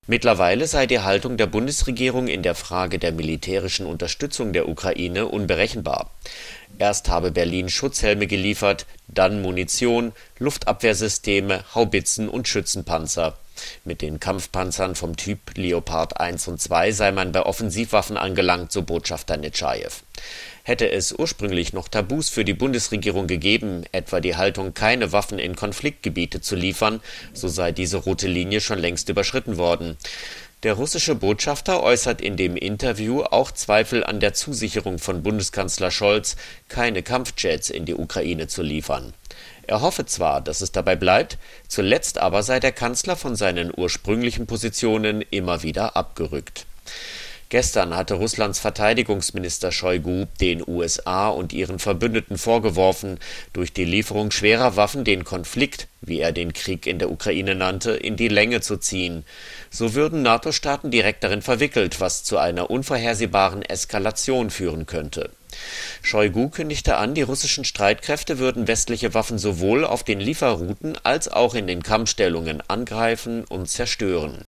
Mittlerweile sei die Haltung der Bundesregierung in der Frage der militärischen Unterstützung der Ukraine unberechenbar. Erst habe Berlin Schutzhelme geliefert, dann Munition, Luftabwehrsysteme, Haubitzen und Schützenpanzer. Mit den Kampfpanzern vom Typ Leopard 1 und 2 sei man bei Offensivwaffen angelangt, so Botschafter Netschajew. Hätte es ursprünglich noch Tabus für die Bundesregierung gegeben, etwa die Haltung, keine Waffen in Konfliktgebiete zu liefern, so sei diese rote Linie schon längst überschritten worden. Der russische Botschafter äußert in dem Interview auch Zweifel an der Zusicherung von Bundeskanzler Scholz, keine Kampfjets in die Ukraine zu liefern. Er hoffe zwar, dass es dabei bleibt, zuletzt aber sei der Kanzler von seinen ursprünglichen Positionen immer wieder abgerückt. Gestern hatte Russlands Verteidigungsminister Shoigu den USA und ihren Verbündeten vorgeworfen, durch die Lieferung schwerer Waffen den Konflikt, wie er den Krieg in der Ukraine nannte, in die Länge zu ziehen. So würden NATO-Staaten direkt darin verwickelt, was zu einer unvorhersehbaren Eskalation führen könnte. Shoigu kündigte an, die russischen Streitkräfte würden westliche Waffen sowohl auf den Lieferrouten als auch in den Kampfstellungen angreifen und zerstören.